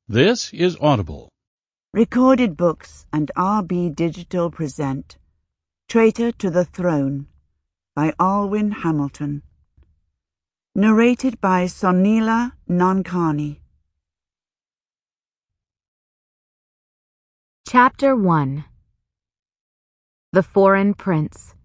This is Audible. Recorded Books and RB Digital present Traitor to the Throne by Alwyn Hamilton. Narrated by Sonila Nankani. Chapter 1. The Foreign Prince.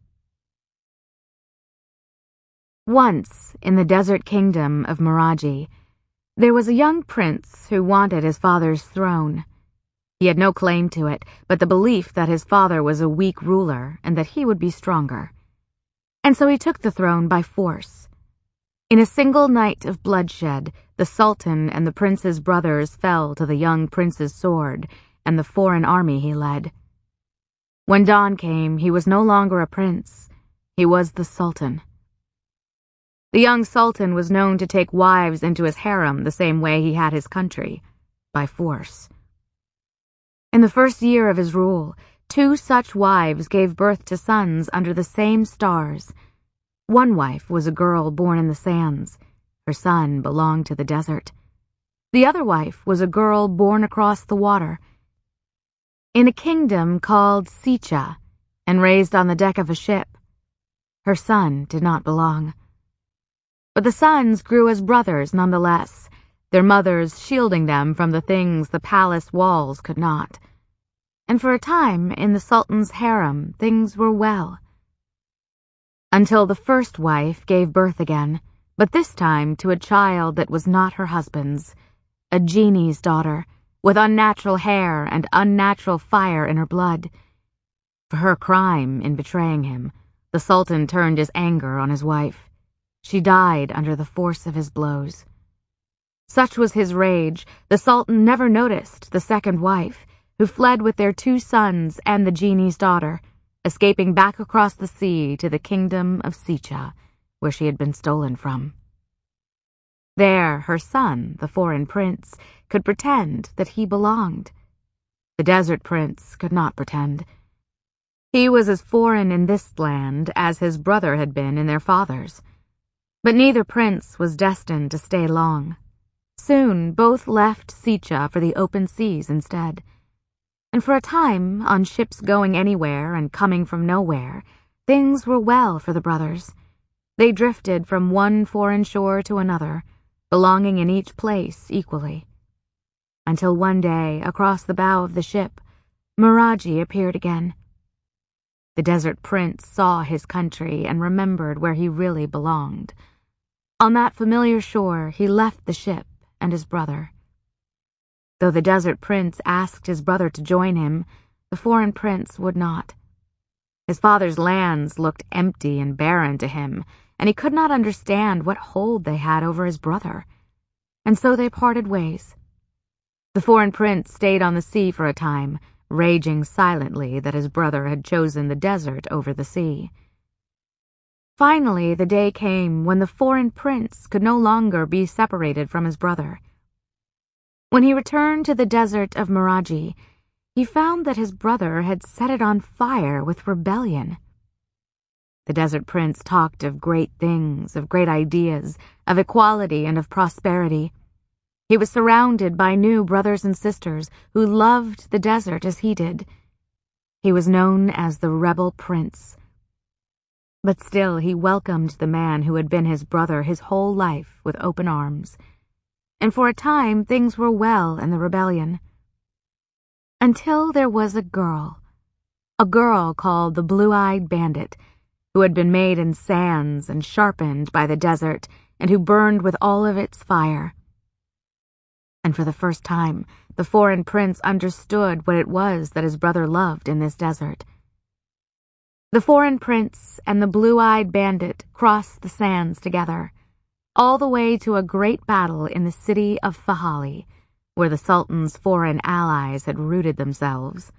Once, in the desert kingdom of Miraji, there was a young prince who wanted his father's throne. He had no claim to it, but the belief that his father was a weak ruler and that he would be stronger. And so he took the throne by force. In a single night of bloodshed, the Sultan and the prince's brothers fell to the young prince's sword and the foreign army he led. When dawn came, he was no longer a prince. He was the Sultan. The young Sultan was known to take wives into his harem the same way he had his country, by force. In the first year of his rule, 2 such wives gave birth to sons under the same stars. One wife was a girl born in the sands. Her son belonged to the desert. The other wife was a girl born across the water, in a kingdom called Sicha, and raised on the deck of a ship. Her son did not belong. But the sons grew as brothers nonetheless, their mothers shielding them from the things the palace walls could not. And for a time, in the Sultan's harem, things were well. Until the first wife gave birth again, but this time to a child that was not her husband's, a genie's daughter, with unnatural hair and unnatural fire in her blood. For her crime in betraying him, the Sultan turned his anger on his wife. She died under the force of his blows. Such was his rage, the Sultan never noticed the second wife, who fled with their 2 sons and the genie's daughter, escaping back across the sea to the kingdom of Sicha, where she had been stolen from. There, her son, the foreign prince, could pretend that he belonged. The desert prince could not pretend. He was as foreign in this land as his brother had been in their father's. But neither prince was destined to stay long. Soon both left Sicha for the open seas instead. And for a time, on ships going anywhere and coming from nowhere, things were well for the brothers. They drifted from one foreign shore to another, belonging in each place equally. Until one day, across the bow of the ship, Miraji appeared again. The desert prince saw his country and remembered where he really belonged. On that familiar shore, he left the ship and his brother. Though the desert prince asked his brother to join him, the foreign prince would not. His father's lands looked empty and barren to him, and he could not understand what hold they had over his brother. And so they parted ways. The foreign prince stayed on the sea for a time, raging silently that his brother had chosen the desert over the sea. Finally, the day came when the foreign prince could no longer be separated from his brother. When he returned to the desert of Miraji, he found that his brother had set it on fire with rebellion. The desert prince talked of great things, of great ideas, of equality and of prosperity. He was surrounded by new brothers and sisters who loved the desert as he did. He was known as the rebel prince. But still he welcomed the man who had been his brother his whole life with open arms. And for a time things were well in the rebellion. Until there was a girl called the Blue-Eyed Bandit, who had been made in sands and sharpened by the desert, and who burned with all of its fire. And for the first time, the foreign prince understood what it was that his brother loved in this desert. The foreign prince and the Blue-Eyed Bandit crossed the sands together, all the way to a great battle in the city of Fahali, where the Sultan's foreign allies had rooted themselves.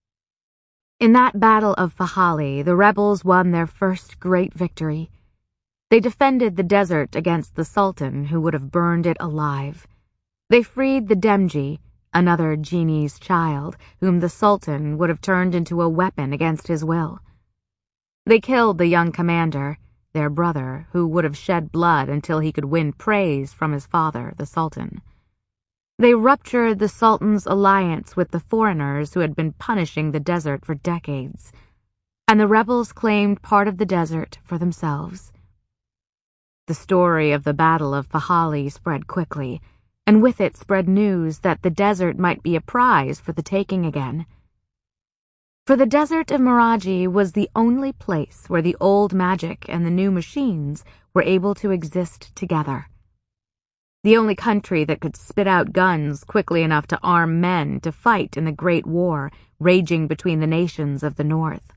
In that battle of Fahali, the rebels won their first great victory. They defended the desert against the Sultan, who would have burned it alive. They freed the Demji, another genie's child, whom the Sultan would have turned into a weapon against his will. They killed the young commander, their brother, who would have shed blood until he could win praise from his father, the Sultan. They ruptured the Sultan's alliance with the foreigners who had been punishing the desert for decades, and the rebels claimed part of the desert for themselves. The story of the Battle of Fahali spread quickly, and with it spread news that the desert might be a prize for the taking again. For the desert of Meraji was the only place where the old magic and the new machines were able to exist together. The only country that could spit out guns quickly enough to arm men to fight in the Great War raging between the nations of the North.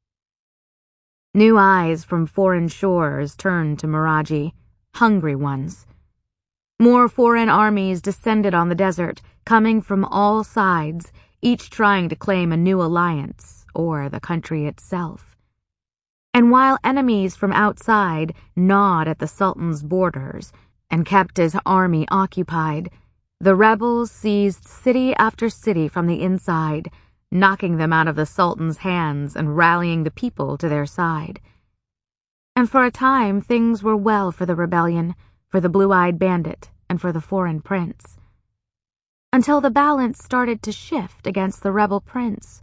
New eyes from foreign shores turned to Meraji, hungry ones. More foreign armies descended on the desert, coming from all sides, each trying to claim a new alliance, or the country itself. And while enemies from outside gnawed at the Sultan's borders and kept his army occupied, the rebels seized city after city from the inside, knocking them out of the Sultan's hands and rallying the people to their side. And for a time things were well for the rebellion, for the blue-eyed bandit, and for the foreign prince. Until the balance started to shift against the rebel prince.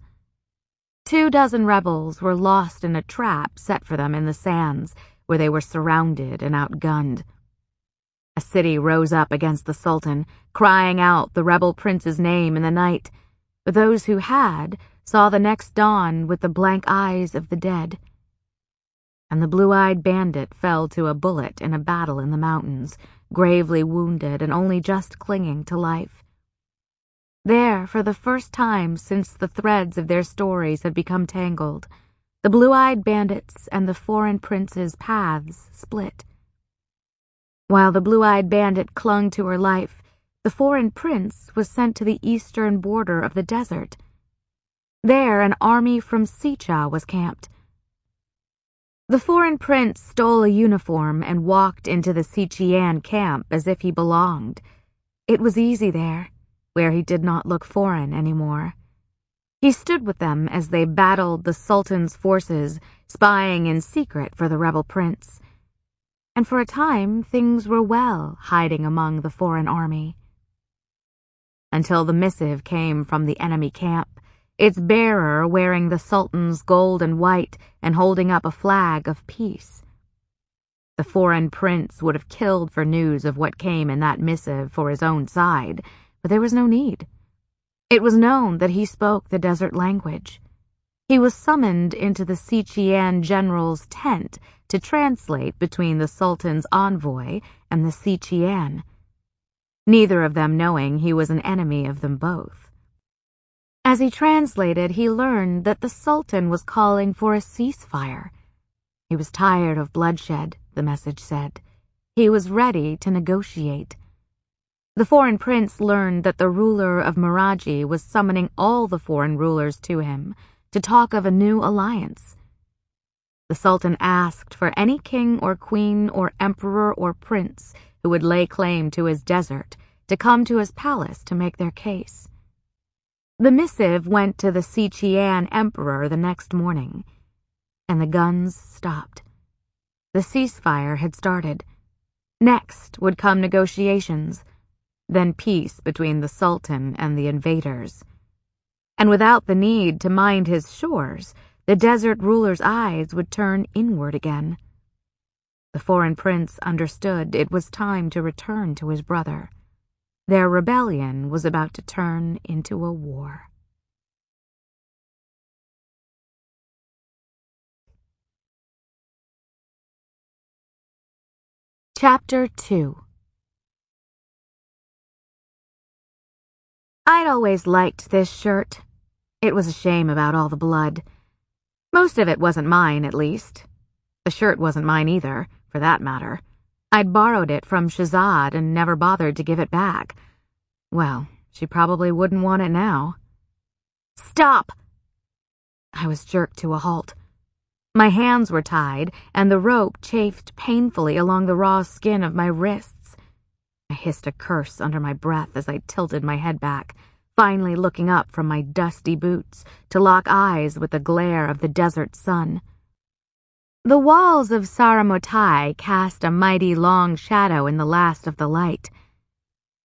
24 rebels were lost in a trap set for them in the sands, where they were surrounded and outgunned. A city rose up against the Sultan, crying out the rebel prince's name in the night, but those who had saw the next dawn with the blank eyes of the dead. And the blue-eyed bandit fell to a bullet in a battle in the mountains, gravely wounded and only just clinging to life. There, for the first time since the threads of their stories had become tangled, the blue-eyed bandits and the foreign prince's paths split. While the blue-eyed bandit clung to her life, the foreign prince was sent to the eastern border of the desert. There, an army from Sicha was camped. The foreign prince stole a uniform and walked into the Sichian camp as if he belonged. It was easy there, where he did not look foreign anymore. He stood with them as they battled the Sultan's forces, spying in secret for the rebel prince. And for a time things were well hiding among the foreign army. Until the missive came from the enemy camp, its bearer wearing the Sultan's gold and white and holding up a flag of peace. The foreign prince would have killed for news of what came in that missive for his own side, but there was no need. It was known that he spoke the desert language. He was summoned into the Sichian general's tent to translate between the Sultan's envoy and the Sichian, neither of them knowing he was an enemy of them both. As he translated, he learned that the Sultan was calling for a ceasefire. He was tired of bloodshed, the message said. He was ready to negotiate. The foreign prince learned that the ruler of Meraji was summoning all the foreign rulers to him to talk of a new alliance. The Sultan asked for any king or queen or emperor or prince who would lay claim to his desert to come to his palace to make their case. The missive went to the Sichian emperor the next morning, and the guns stopped. The ceasefire had started. Next would come negotiations, then peace between the Sultan and the invaders. And without the need to mind his shores, the desert ruler's eyes would turn inward again. The foreign prince understood it was time to return to his brother. Their rebellion was about to turn into a war. Chapter 2. I'd always liked this shirt. It was a shame about all the blood. Most of it wasn't mine, at least. The shirt wasn't mine either, for that matter. I'd borrowed it from Shahzad and never bothered to give it back. Well, she probably wouldn't want it now. Stop! I was jerked to a halt. My hands were tied, and the rope chafed painfully along the raw skin of my wrists. I hissed a curse under my breath as I tilted my head back, finally looking up from my dusty boots to lock eyes with the glare of the desert sun. The walls of Saramotai cast a mighty long shadow in the last of the light.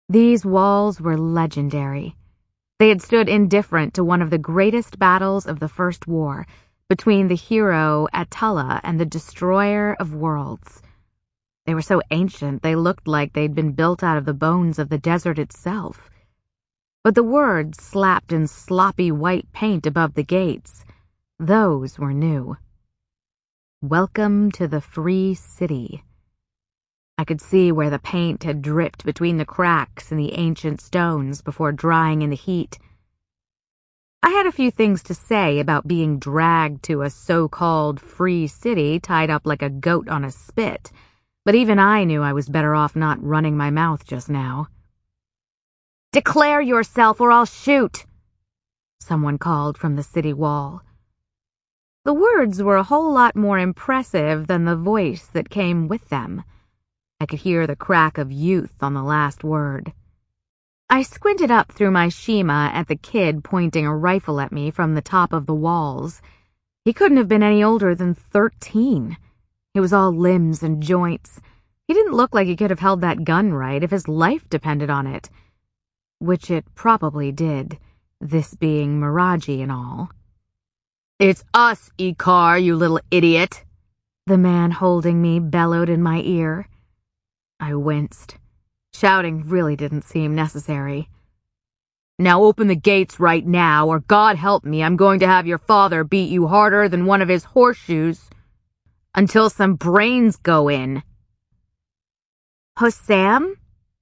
These walls were legendary. They had stood indifferent to one of the greatest battles of the First War, between the hero Attila and the destroyer of worlds. They were so ancient they looked like they'd been built out of the bones of the desert itself. But the words slapped in sloppy white paint above the gates, those were new. Welcome to the Free City. I could see where the paint had dripped between the cracks in the ancient stones before drying in the heat. I had a few things to say about being dragged to a so-called free city tied up like a goat on a spit, but even I knew I was better off not running my mouth just now. "Declare yourself or I'll shoot," someone called from the city wall. The words were a whole lot more impressive than the voice that came with them. I could hear the crack of youth on the last word. I squinted up through my Shima at the kid pointing a rifle at me from the top of the walls. He couldn't have been any older than 13. He was all limbs and joints. He didn't look like he could have held that gun right if his life depended on it. Which it probably did, this being Miraji and all. "It's us, Ikar, you little idiot," the man holding me bellowed in my ear. I winced. Shouting really didn't seem necessary. "Now open the gates right now, or God help me, I'm going to have your father beat you harder than one of his horseshoes until some brains go in." "Hossam?"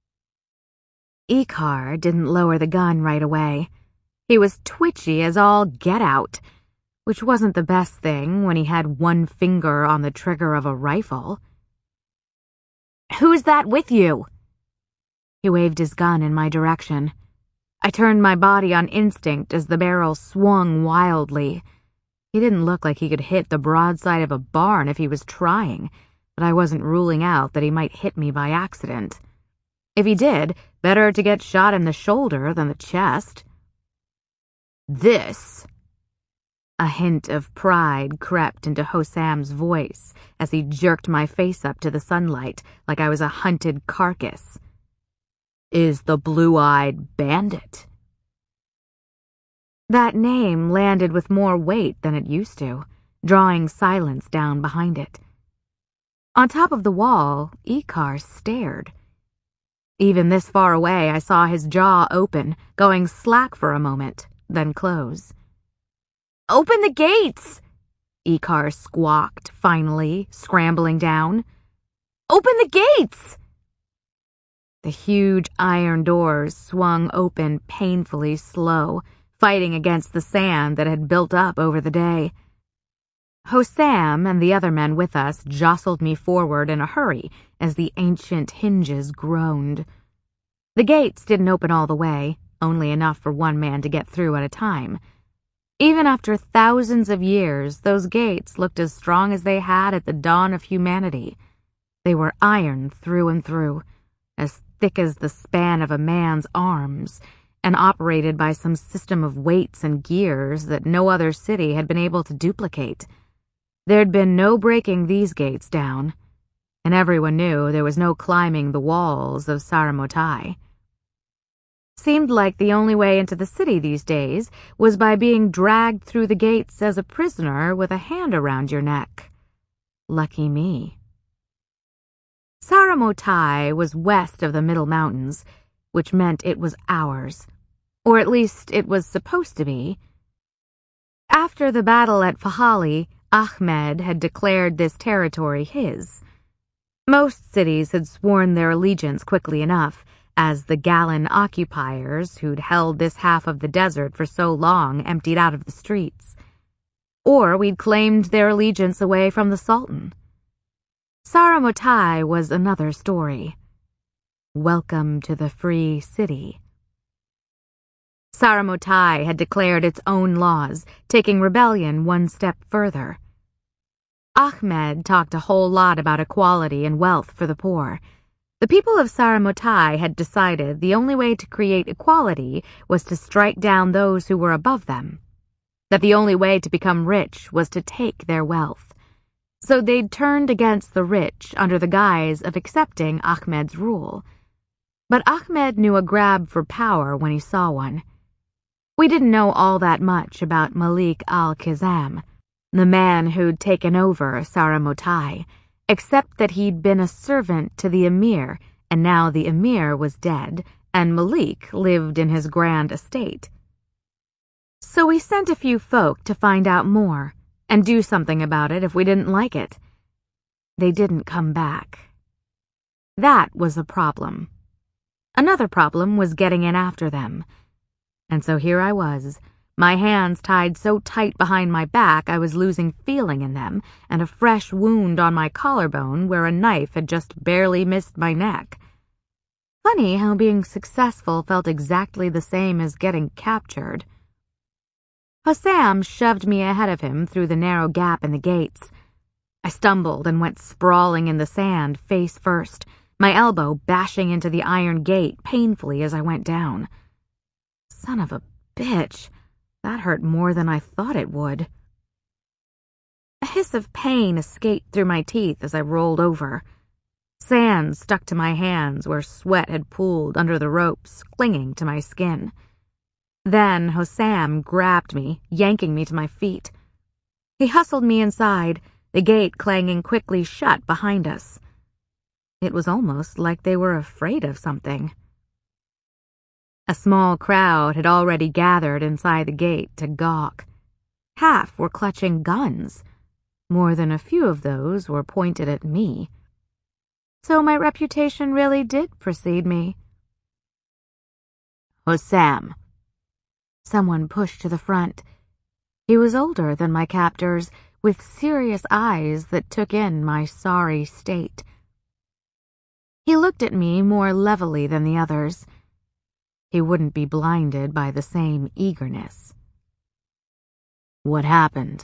Ikar didn't lower the gun right away. He was twitchy as all get out, which wasn't the best thing when he had one finger on the trigger of a rifle. "Who's that with you?" He waved his gun in my direction. I turned my body on instinct as the barrel swung wildly. He didn't look like he could hit the broadside of a barn if he was trying, but I wasn't ruling out that he might hit me by accident. If he did, better to get shot in the shoulder than the chest. "This..." A hint of pride crept into Hossam's voice as he jerked my face up to the sunlight like I was a hunted carcass. "Is the Blue-Eyed Bandit." That name landed with more weight than it used to, drawing silence down behind it. On top of the wall, Ikar stared. Even this far away, I saw his jaw open, going slack for a moment, then close. "Open the gates!" Ikar squawked, finally, scrambling down. "Open the gates!" The huge iron doors swung open painfully slow, fighting against the sand that had built up over the day. Hossam and the other men with us jostled me forward in a hurry as the ancient hinges groaned. The gates didn't open all the way, only enough for one man to get through at a time. Even after thousands of years, those gates looked as strong as they had at the dawn of humanity. They were iron through and through, as thick as the span of a man's arms, and operated by some system of weights and gears that no other city had been able to duplicate. There'd been no breaking these gates down, and everyone knew there was no climbing the walls of Saramotai. Seemed like the only way into the city these days was by being dragged through the gates as a prisoner with a hand around your neck. Lucky me. Saramotai was west of the Middle Mountains, which meant it was ours. Or at least it was supposed to be. After the battle at Fahali, Ahmed had declared this territory his. Most cities had sworn their allegiance quickly enough, as the Galan occupiers who'd held this half of the desert for so long emptied out of the streets. Or we'd claimed their allegiance away from the Sultan. Saramotai was another story. Welcome to the Free City. Saramotai had declared its own laws, taking rebellion one step further. Ahmed talked a whole lot about equality and wealth for the poor. The people of Saramotai had decided the only way to create equality was to strike down those who were above them, that the only way to become rich was to take their wealth. So they'd turned against the rich under the guise of accepting Ahmed's rule. But Ahmed knew a grab for power when he saw one. We didn't know all that much about Malik al-Khizam, the man who'd taken over Saramotai, except that he'd been a servant to the emir, and now the emir was dead, and Malik lived in his grand estate. So we sent a few folk to find out more, and do something about it if we didn't like it. They didn't come back. That was a problem. Another problem was getting in after them. And so here I was, my hands tied so tight behind my back I was losing feeling in them, and a fresh wound on my collarbone where a knife had just barely missed my neck. Funny how being successful felt exactly the same as getting captured. Hossam shoved me ahead of him through the narrow gap in the gates. I stumbled and went sprawling in the sand, face first, my elbow bashing into the iron gate painfully as I went down. Son of a bitch, that hurt more than I thought it would. A hiss of pain escaped through my teeth as I rolled over. Sand stuck to my hands where sweat had pooled under the ropes, clinging to my skin. Then Hossam grabbed me, yanking me to my feet. He hustled me inside, the gate clanging quickly shut behind us. It was almost like they were afraid of something. A small crowd had already gathered inside the gate to gawk. Half were clutching guns. More than a few of those were pointed at me. So my reputation really did precede me. Hossam. Someone pushed to the front. He was older than my captors, with serious eyes that took in my sorry state. He looked at me more levelly than the others. He wouldn't be blinded by the same eagerness. What happened?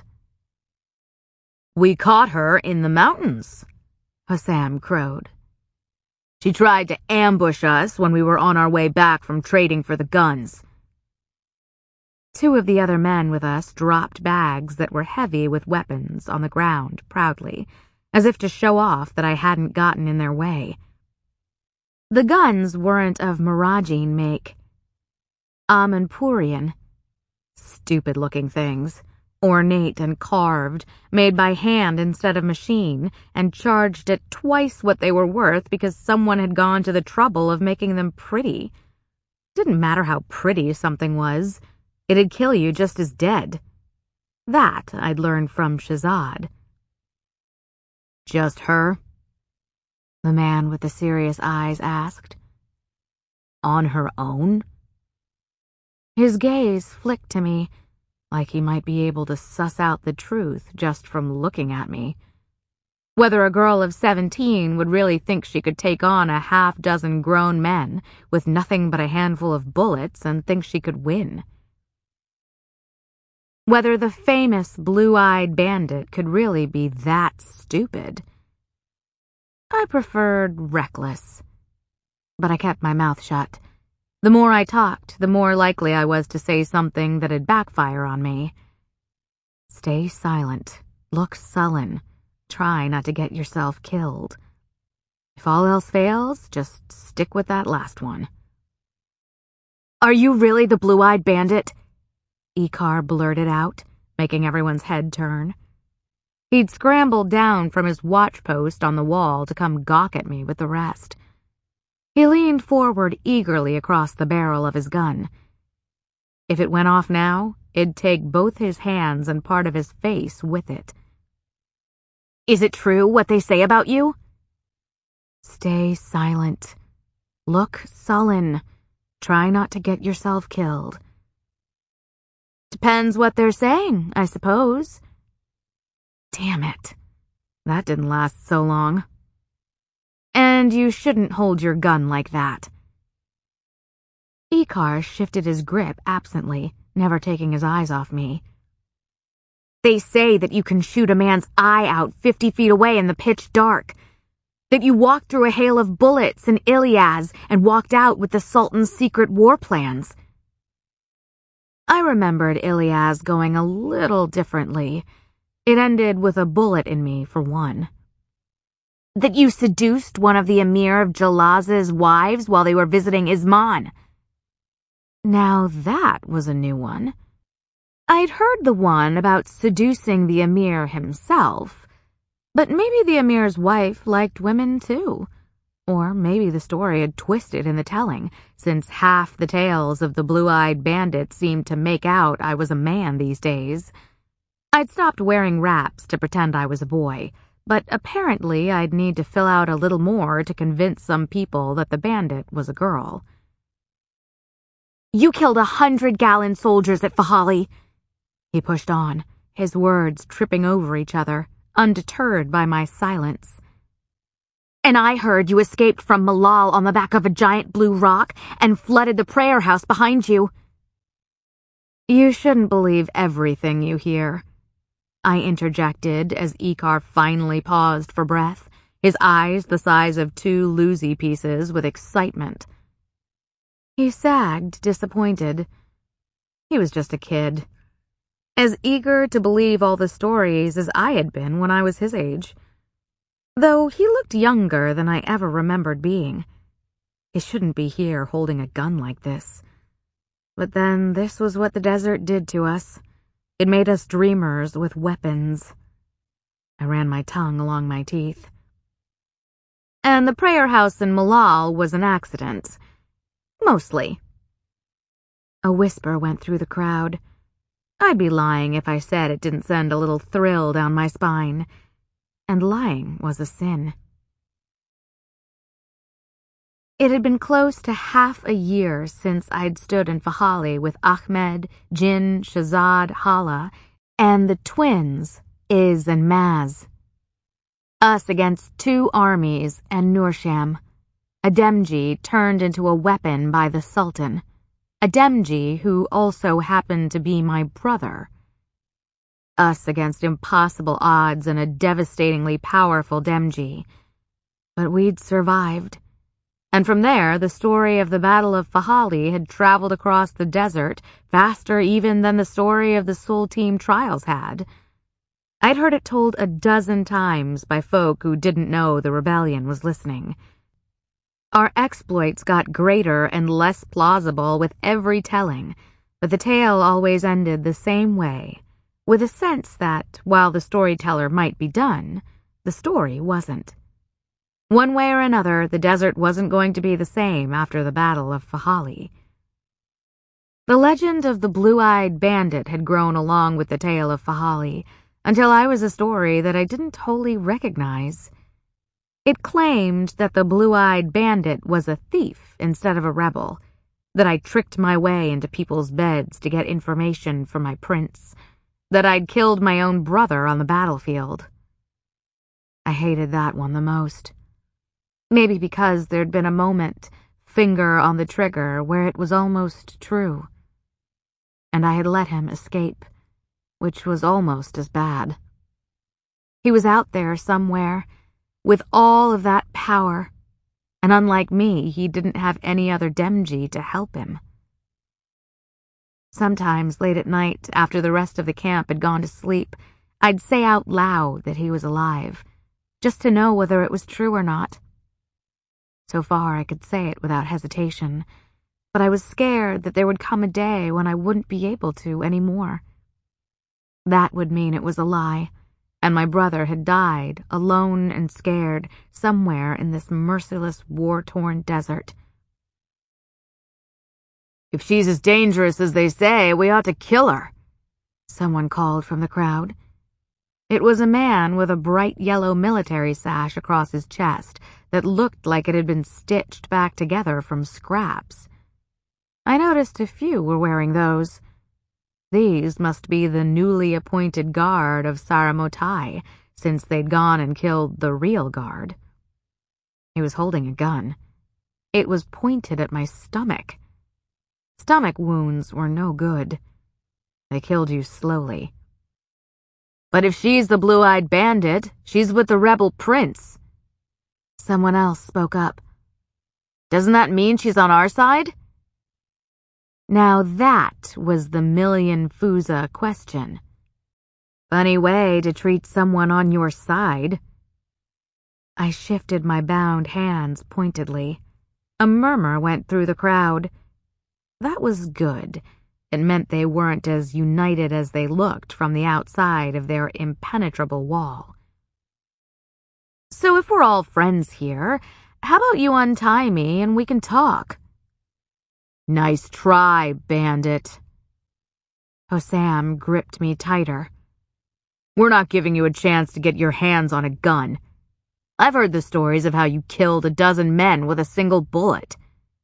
We caught her in the mountains, Hossam crowed. She tried to ambush us when we were on our way back from trading for the guns. Two of the other men with us dropped bags that were heavy with weapons on the ground proudly, as if to show off that I hadn't gotten in their way. The guns weren't of Miragine make. Amanpurian. Stupid-looking things, ornate and carved, made by hand instead of machine, and charged at twice what they were worth because someone had gone to the trouble of making them pretty. Didn't matter how pretty something was. It'd kill you just as dead. That I'd learned from Shahzad. Just her? The man with the serious eyes asked. On her own? His gaze flicked to me, like he might be able to suss out the truth just from looking at me. Whether a girl of 17 would really think she could take on a half-dozen grown men with nothing but a handful of bullets and think she could win. Whether the famous blue-eyed bandit could really be that stupid. I preferred reckless, but I kept my mouth shut. The more I talked, the more likely I was to say something that'd backfire on me. Stay silent, look sullen, try not to get yourself killed. If all else fails, just stick with that last one. Are you really the blue-eyed bandit? Ikar blurted out, making everyone's head turn. He'd scrambled down from his watch post on the wall to come gawk at me with the rest. He leaned forward eagerly across the barrel of his gun. If it went off now, it'd take both his hands and part of his face with it. Is it true what they say about you? Stay silent. Look sullen. Try not to get yourself killed. Depends what they're saying, I suppose. Damn it. That didn't last so long. And you shouldn't hold your gun like that. Ikar shifted his grip absently, never taking his eyes off me. They say that you can shoot a man's eye out 50 feet away in the pitch dark. That you walked through a hail of bullets in Ilyas and walked out with the Sultan's secret war plans. I remembered Ilyas going a little differently. It ended with a bullet in me, for one. That you seduced one of the Emir of Jalaz's wives while they were visiting Isman. Now that was a new one. I'd heard the one about seducing the Emir himself, but maybe the Emir's wife liked women too. Or maybe the story had twisted in the telling, since half the tales of the blue-eyed bandit seemed to make out I was a man these days. I'd stopped wearing wraps to pretend I was a boy, but apparently I'd need to fill out a little more to convince some people that the bandit was a girl. You killed 100 Gallan soldiers at Fahali. He pushed on, his words tripping over each other, undeterred by my silence. And I heard you escaped from Malal on the back of a giant blue rock and flooded the prayer house behind you. You shouldn't believe everything you hear, I interjected as Ikar finally paused for breath, his eyes the size of 2 Lucy pieces with excitement. He sagged, disappointed. He was just a kid, as eager to believe all the stories as I had been when I was his age, though he looked younger than I ever remembered being. He shouldn't be here holding a gun like this. But then this was what the desert did to us. It made us dreamers with weapons. I ran my tongue along my teeth. And the prayer house in Malal was an accident. Mostly. A whisper went through the crowd. I'd be lying if I said it didn't send a little thrill down my spine. And lying was a sin. It had been close to half a year since I'd stood in Fahali with Ahmed, Jin, Shahzad, Hala, and the twins, Iz and Maz. Us against 2 armies and Nursham. A Demji turned into a weapon by the Sultan. A Demji who also happened to be my brother. Us against impossible odds and a devastatingly powerful Demji. But we'd survived. And from there, the story of the Battle of Fahali had traveled across the desert faster even than the story of the Sulteem trials had. I'd heard it told a dozen times by folk who didn't know the rebellion was listening. Our exploits got greater and less plausible with every telling, but the tale always ended the same way, with a sense that, while the storyteller might be done, the story wasn't. One way or another, the desert wasn't going to be the same after the Battle of Fahali. The legend of the blue-eyed bandit had grown along with the tale of Fahali, until I was a story that I didn't wholly recognize. It claimed that the blue-eyed bandit was a thief instead of a rebel, that I tricked my way into people's beds to get information from my prince, that I'd killed my own brother on the battlefield. I hated that one the most. Maybe because there'd been a moment, finger on the trigger, where it was almost true. And I had let him escape, which was almost as bad. He was out there somewhere, with all of that power, and unlike me, he didn't have any other Demji to help him. Sometimes late at night, after the rest of the camp had gone to sleep, I'd say out loud that he was alive, just to know whether it was true or not. So far, I could say it without hesitation, but I was scared that there would come a day when I wouldn't be able to anymore. That would mean it was a lie, and my brother had died, alone and scared, somewhere in this merciless, war-torn desert. "If she's as dangerous as they say, we ought to kill her," someone called from the crowd. It was a man with a bright yellow military sash across his chest that looked like it had been stitched back together from scraps. I noticed a few were wearing those. These must be the newly appointed guard of Saramotai, since they'd gone and killed the real guard. He was holding a gun. It was pointed at my stomach. Stomach wounds were no good. They killed you slowly. "But if she's the blue-eyed bandit, she's with the rebel prince." Someone else spoke up. "Doesn't that mean she's on our side?" Now that was the million Fuza question. Funny way to treat someone on your side. I shifted my bound hands pointedly. A murmur went through the crowd. That was good. It meant they weren't as united as they looked from the outside of their impenetrable wall. "So if we're all friends here, how about you untie me and we can talk?" "Nice try, bandit." Hossam gripped me tighter. "We're not giving you a chance to get your hands on a gun. I've heard the stories of how you killed 12 men with a single bullet."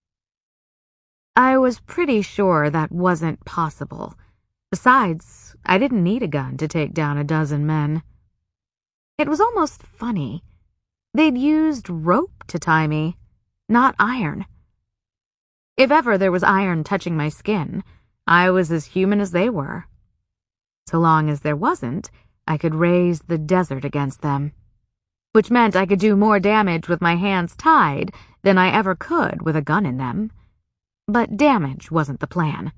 I was pretty sure that wasn't possible. Besides, I didn't need a gun to take down 12 men. It was almost funny. They'd used rope to tie me, not iron. If ever there was iron touching my skin, I was as human as they were. So long as there wasn't, I could raise the desert against them, which meant I could do more damage with my hands tied than I ever could with a gun in them. But damage wasn't the plan.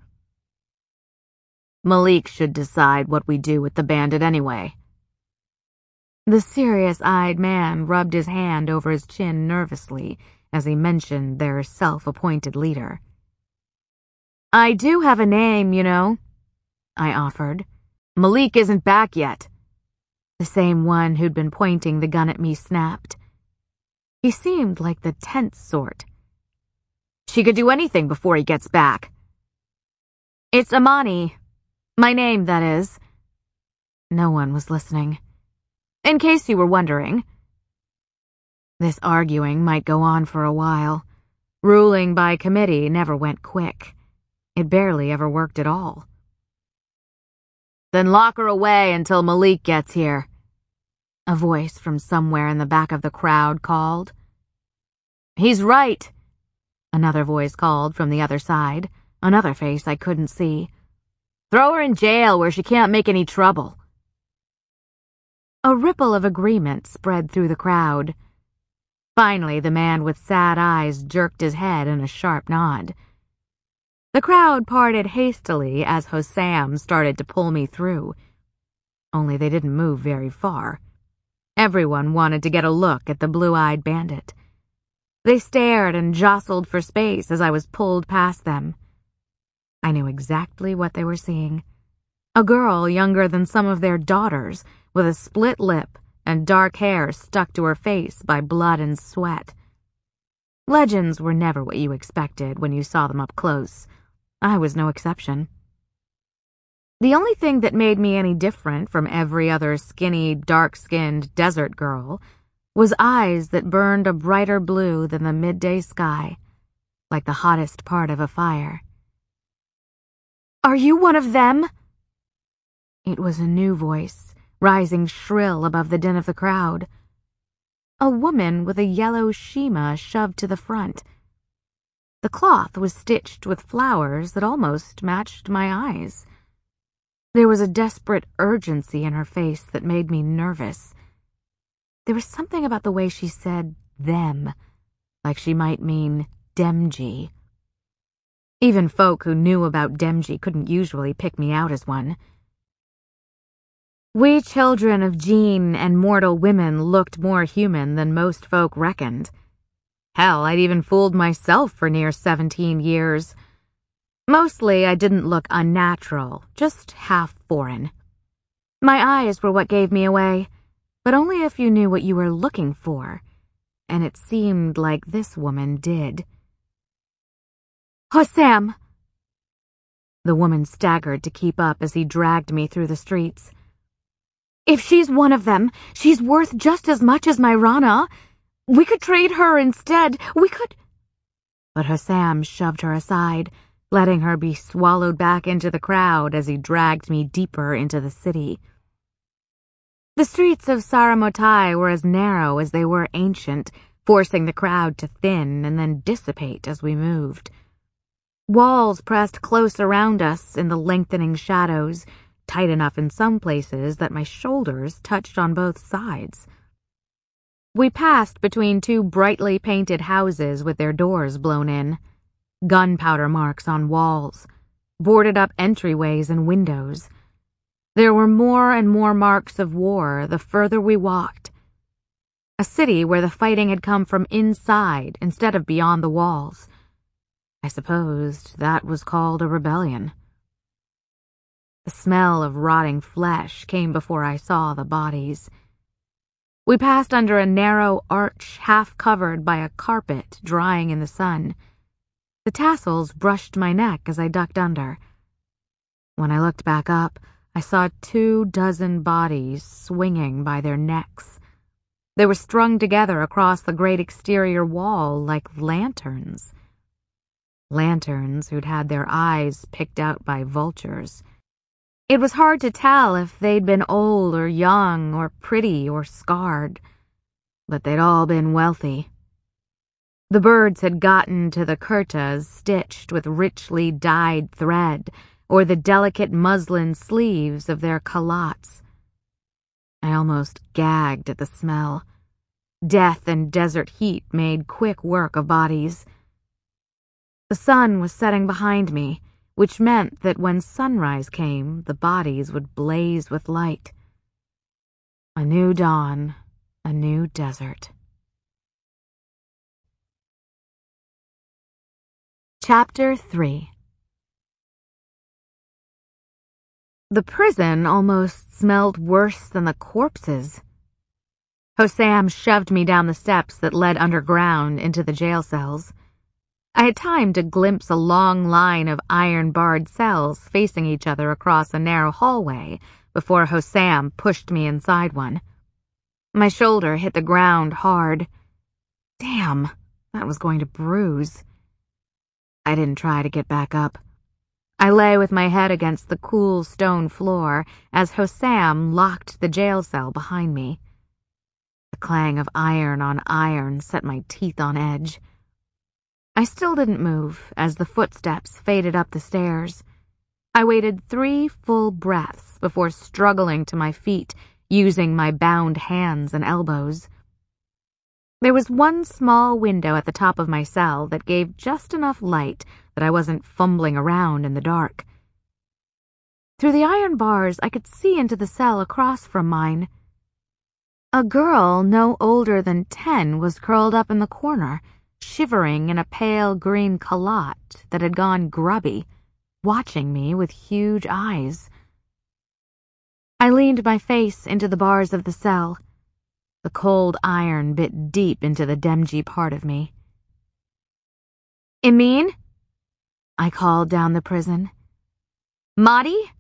"Malik should decide what we do with the bandit anyway." The serious-eyed man rubbed his hand over his chin nervously as he mentioned their self-appointed leader. "I do have a name, you know," I offered. "Malik isn't back yet." The same one who'd been pointing the gun at me snapped. He seemed like the tense sort. "She could do anything before he gets back." "It's Amani. My name, that is." No one was listening. "In case you were wondering." This arguing might go on for a while. Ruling by committee never went quick. It barely ever worked at all. "Then lock her away until Malik gets here," a voice from somewhere in the back of the crowd called. "He's right," another voice called from the other side, another face I couldn't see. "Throw her in jail where she can't make any trouble." A ripple of agreement spread through the crowd. Finally, the man with sad eyes jerked his head in a sharp nod. The crowd parted hastily as Hossam started to pull me through. Only they didn't move very far. Everyone wanted to get a look at the blue-eyed bandit. They stared and jostled for space as I was pulled past them. I knew exactly what they were seeing. A girl younger than some of their daughters, with a split lip and dark hair stuck to her face by blood and sweat. Legends were never what you expected when you saw them up close. I was no exception. The only thing that made me any different from every other skinny, dark-skinned desert girl was eyes that burned a brighter blue than the midday sky, like the hottest part of a fire. "Are you one of them?" It was a new voice, rising shrill above the din of the crowd. A woman with a yellow shima shoved to the front. The cloth was stitched with flowers that almost matched my eyes. There was a desperate urgency in her face that made me nervous. There was something about the way she said them, like she might mean Demji. Even folk who knew about Demji couldn't usually pick me out as one. We children of Jean and mortal women looked more human than most folk reckoned. Hell, I'd even fooled myself for near 17 years. Mostly I didn't look unnatural, just half foreign. My eyes were what gave me away, but only if you knew what you were looking for, and it seemed like this woman did. "Hossam!" The woman staggered to keep up as he dragged me through the streets. "If she's one of them, she's worth just as much as my Rana. We could trade her instead. We could—" But Hossam shoved her aside, letting her be swallowed back into the crowd as he dragged me deeper into the city. The streets of Saramotai were as narrow as they were ancient, forcing the crowd to thin and then dissipate as we moved. Walls pressed close around us in the lengthening shadows, tight enough in some places that my shoulders touched on both sides. We passed between two brightly painted houses with their doors blown in, gunpowder marks on walls, boarded-up entryways and windows. There were more and more marks of war the further we walked. a city where the fighting had come from inside instead of beyond the walls. I supposed that was called a rebellion. The smell of rotting flesh came before I saw the bodies. We passed under a narrow arch half covered by a carpet drying in the sun. The tassels brushed my neck as I ducked under. When I looked back up, I saw 24 bodies swinging by their necks. They were strung together across the great exterior wall like lanterns. Lanterns who'd had their eyes picked out by vultures. It was hard to tell if they'd been old or young or pretty or scarred, but they'd all been wealthy. The birds had gotten to the kurtas stitched with richly dyed thread or the delicate muslin sleeves of their culottes. I almost gagged at the smell. Death and desert heat made quick work of bodies. The sun was setting behind me, which meant that when sunrise came, the bodies would blaze with light. A new dawn, a new desert. Chapter 3. The prison almost smelled worse than the corpses. Hossam shoved me down the steps that led underground into the jail cells. I had time to glimpse a long line of iron-barred cells facing each other across a narrow hallway before Hossam pushed me inside one. My shoulder hit the ground hard. Damn, that was going to bruise. I didn't try to get back up. I lay with my head against the cool stone floor as Hossam locked the jail cell behind me. The clang of iron on iron set my teeth on edge. I still didn't move as the footsteps faded up the stairs. I waited 3 full breaths before struggling to my feet, using my bound hands and elbows. There was one small window at the top of my cell that gave just enough light that I wasn't fumbling around in the dark. Through the iron bars, I could see into the cell across from mine. A girl no older than 10 was curled up in the corner, shivering in a pale green calotte that had gone grubby, watching me with huge eyes. I leaned my face into the bars of the cell. The cold iron bit deep into the demji part of me. "Emin?" I called down the prison. "Madi?"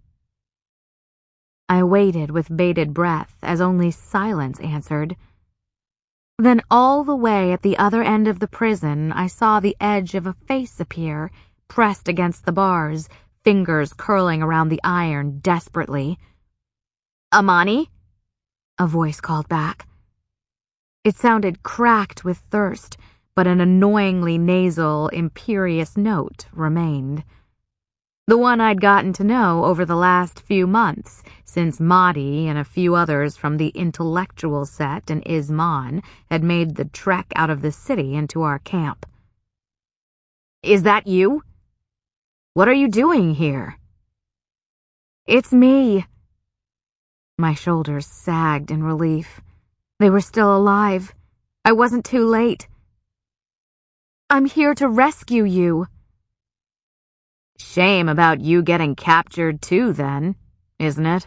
I waited with bated breath as only silence answered. Then all the way at the other end of the prison, I saw the edge of a face appear, pressed against the bars, fingers curling around the iron desperately. "Amani?" a voice called back. It sounded cracked with thirst, but an annoyingly nasal, imperious note remained. The one I'd gotten to know over the last few months, since Madi and a few others from the intellectual set and Isman had made the trek out of the city into our camp. "Is that you? What are you doing here?" "It's me." My shoulders sagged in relief. They were still alive. I wasn't too late. "I'm here to rescue you." "Shame about you getting captured too, then, isn't it?"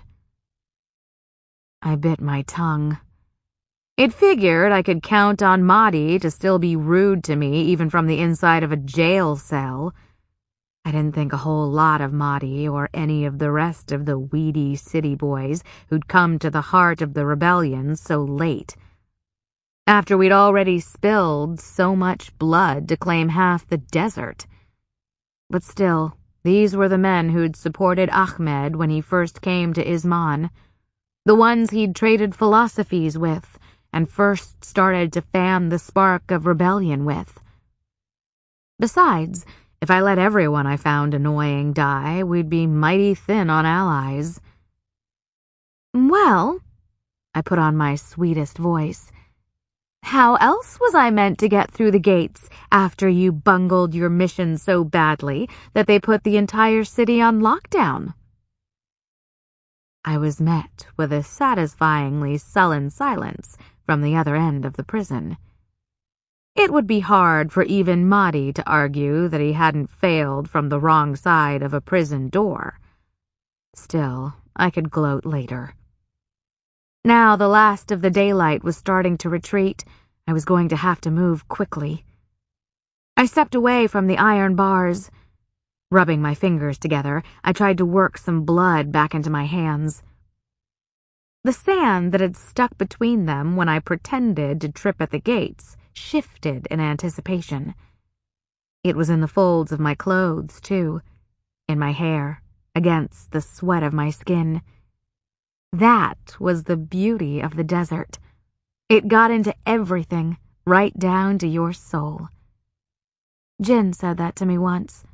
I bit my tongue. It figured I could count on Madi to still be rude to me even from the inside of a jail cell. I didn't think a whole lot of Madi or any of the rest of the weedy city boys who'd come to the heart of the rebellion so late. After we'd already spilled so much blood to claim half the desert. But still, these were the men who'd supported Ahmed when he first came to Isman, the ones he'd traded philosophies with and first started to fan the spark of rebellion with. Besides, if I let everyone I found annoying die, we'd be mighty thin on allies. "Well," I put on my sweetest voice, "how else was I meant to get through the gates after you bungled your mission so badly that they put the entire city on lockdown?" I was met with a satisfyingly sullen silence from the other end of the prison. It would be hard for even Mahdi to argue that he hadn't failed from the wrong side of a prison door. Still, I could gloat later. Now the last of the daylight was starting to retreat. I was going to have to move quickly. I stepped away from the iron bars. Rubbing my fingers together, I tried to work some blood back into my hands. The sand that had stuck between them when I pretended to trip at the gates shifted in anticipation. It was in the folds of my clothes, too, in my hair, against the sweat of my skin. That was the beauty of the desert. It got into everything, right down to your soul. Jinn said that to me once.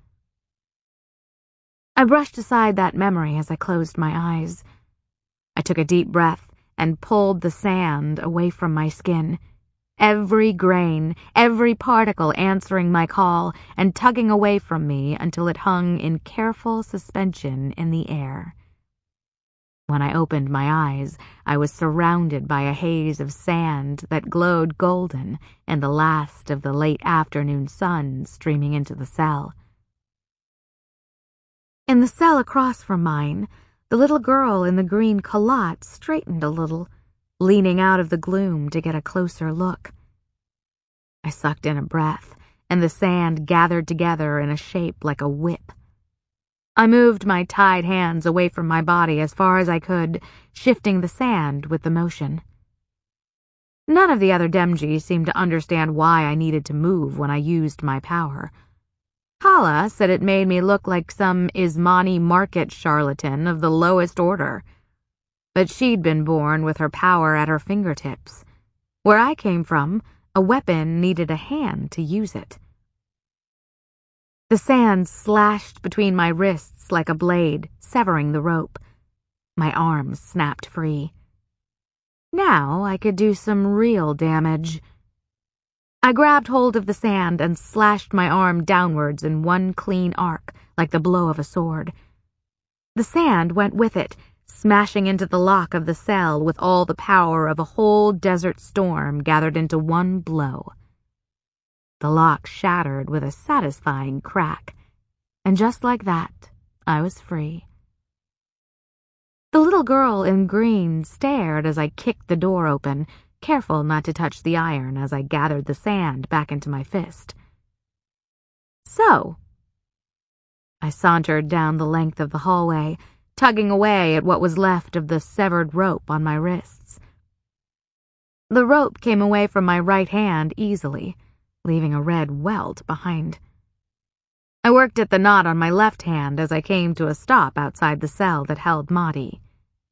I brushed aside that memory as I closed my eyes. I took a deep breath and pulled the sand away from my skin, every grain, every particle answering my call and tugging away from me until it hung in careful suspension in the air. When I opened my eyes, I was surrounded by a haze of sand that glowed golden in the last of the late afternoon sun streaming into the cell. In the cell across from mine, the little girl in the green calotte straightened a little, leaning out of the gloom to get a closer look. I sucked in a breath, and the sand gathered together in a shape like a whip. I moved my tied hands away from my body as far as I could, shifting the sand with the motion. None of the other Demji seemed to understand why I needed to move when I used my power. Hala said it made me look like some Ismani market charlatan of the lowest order. But she'd been born with her power at her fingertips. Where I came from, a weapon needed a hand to use it. The sand slashed between my wrists like a blade, severing the rope. My arms snapped free. Now I could do some real damage. I grabbed hold of the sand and slashed my arm downwards in one clean arc, like the blow of a sword. The sand went with it, smashing into the lock of the cell with all the power of a whole desert storm gathered into one blow. The lock shattered with a satisfying crack, and just like that, I was free. The little girl in green stared as I kicked the door open, careful not to touch the iron as I gathered the sand back into my fist. So, I sauntered down the length of the hallway, tugging away at what was left of the severed rope on my wrists. The rope came away from my right hand easily, leaving a red welt behind. I worked at the knot on my left hand as I came to a stop outside the cell that held Mahdi.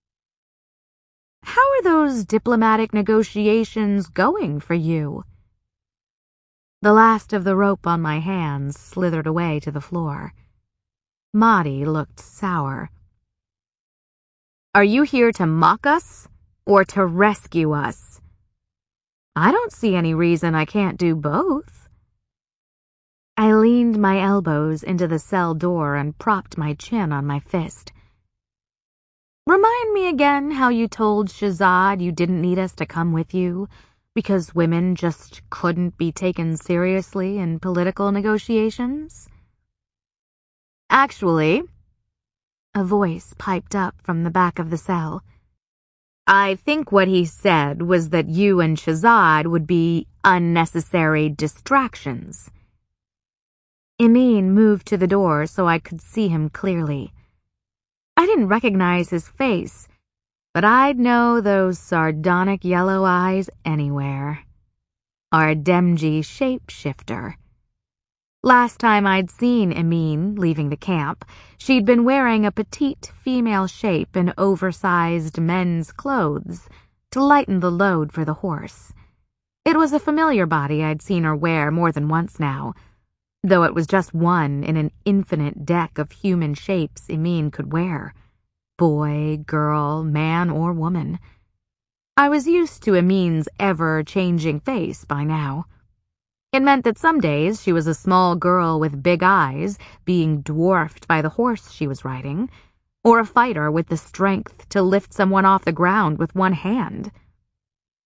"How are those diplomatic negotiations going for you?" The last of the rope on my hands slithered away to the floor. Mahdi looked sour. "Are you here to mock us or to rescue us? I don't see any reason I can't do both." I leaned my elbows into the cell door and propped my chin on my fist. "Remind me again how you told Shahzad you didn't need us to come with you, because women just couldn't be taken seriously in political negotiations?" "Actually," a voice piped up from the back of the cell, "I think what he said was that you and Shahzad would be unnecessary distractions." Emin moved to the door so I could see him clearly. I didn't recognize his face, but I'd know those sardonic yellow eyes anywhere. Our Demji shapeshifter. Last time I'd seen Emin leaving the camp, she'd been wearing a petite female shape in oversized men's clothes to lighten the load for the horse. It was a familiar body I'd seen her wear more than once now, though it was just one in an infinite deck of human shapes Emin could wear. Boy, girl, man, or woman. I was used to Emin's ever-changing face by now. It meant that some days she was a small girl with big eyes, being dwarfed by the horse she was riding, or a fighter with the strength to lift someone off the ground with one hand.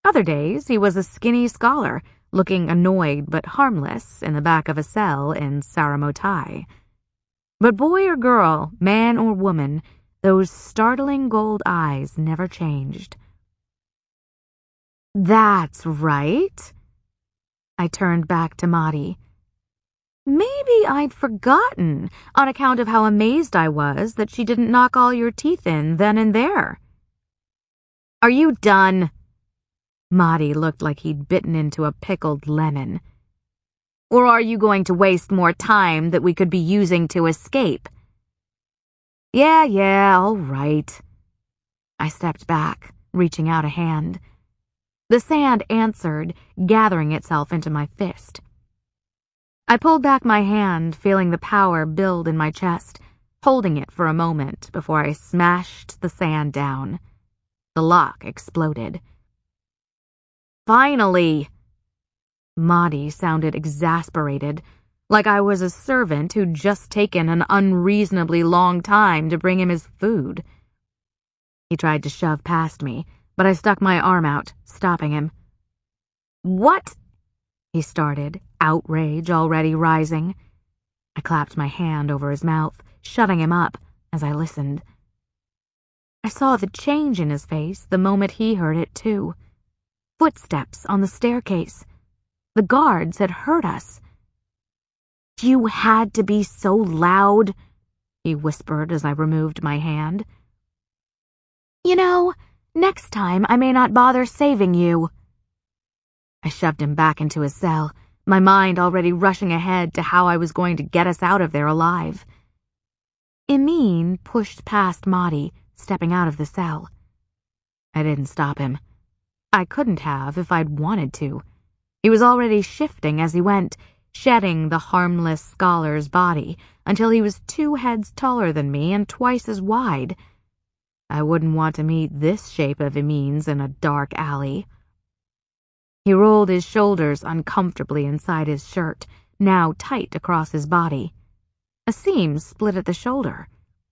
Other days, he was a skinny scholar, looking annoyed but harmless in the back of a cell in Saramotai. But boy or girl, man or woman, those startling gold eyes never changed. "That's right." I turned back to Maudie. "Maybe I'd forgotten on account of how amazed I was that she didn't knock all your teeth in then and there." "Are you done?" Maudie looked like he'd bitten into a pickled lemon. "Or are you going to waste more time that we could be using to escape?" Yeah, all right." I stepped back, reaching out a hand. The sand answered, gathering itself into my fist. I pulled back my hand, feeling the power build in my chest, holding it for a moment before I smashed the sand down. The lock exploded. "Finally!" Maudie sounded exasperated, like I was a servant who'd just taken an unreasonably long time to bring him his food. He tried to shove past me, but I stuck my arm out, stopping him. "What?" he started, outrage already rising. I clapped my hand over his mouth, shutting him up as I listened. I saw the change in his face the moment he heard it, too. Footsteps on the staircase. The guards had heard us. "You had to be so loud," he whispered as I removed my hand. "You know, next time I may not bother saving you." I shoved him back into his cell, my mind already rushing ahead to how I was going to get us out of there alive. Emin pushed past Maudie, stepping out of the cell. I didn't stop him. I couldn't have if I'd wanted to. He was already shifting as he went, shedding the harmless scholar's body until he was 2 heads taller than me and twice as wide. I wouldn't want to meet this shape of Emin's in a dark alley. He rolled his shoulders uncomfortably inside his shirt, now tight across his body. A seam split at the shoulder.